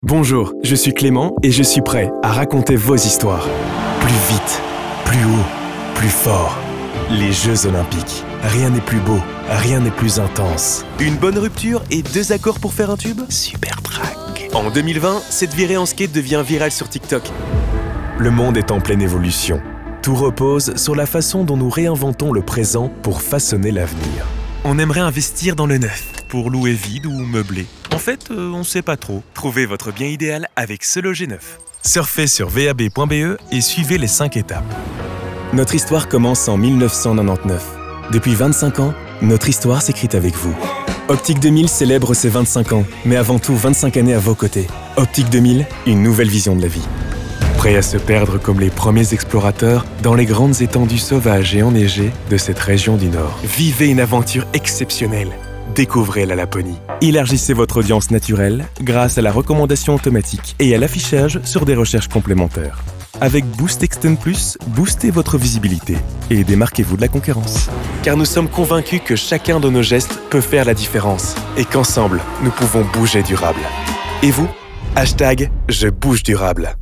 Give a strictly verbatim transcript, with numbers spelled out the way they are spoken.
Bonjour, je suis Clément et je suis prêt à raconter vos histoires. Plus vite, plus haut, plus fort. Les Jeux Olympiques. Rien n'est plus beau, rien n'est plus intense. Une bonne rupture et deux accords pour faire un tube ? Super track. En deux mille vingt, cette virée en skate devient virale sur TikTok. Le monde est en pleine évolution. Tout repose sur la façon dont nous réinventons le présent pour façonner l'avenir. On aimerait investir dans le neuf, pour louer vide ou meubler. En fait, euh, on sait pas trop. Trouvez votre bien idéal avec Se Loger Neuf. Surfez sur v a b point b e et suivez les cinq étapes. Notre histoire commence en mille neuf cent quatre-vingt-dix-neuf. Depuis vingt-cinq ans, notre histoire s'écrit avec vous. Optique deux mille célèbre ses vingt-cinq ans, mais avant tout vingt-cinq années à vos côtés. Optique deux mille, une nouvelle vision de la vie. Prêt à se perdre comme les premiers explorateurs dans les grandes étendues sauvages et enneigées de cette région du Nord. Vivez une aventure exceptionnelle. Découvrez la Laponie. Élargissez votre audience naturelle grâce à la recommandation automatique et à l'affichage sur des recherches complémentaires. Avec Boost Extend Plus, boostez votre visibilité et démarquez-vous de la concurrence. Car nous sommes convaincus que chacun de nos gestes peut faire la différence et qu'ensemble, nous pouvons bouger durable. Et vous ? Hashtag Je bouge durable.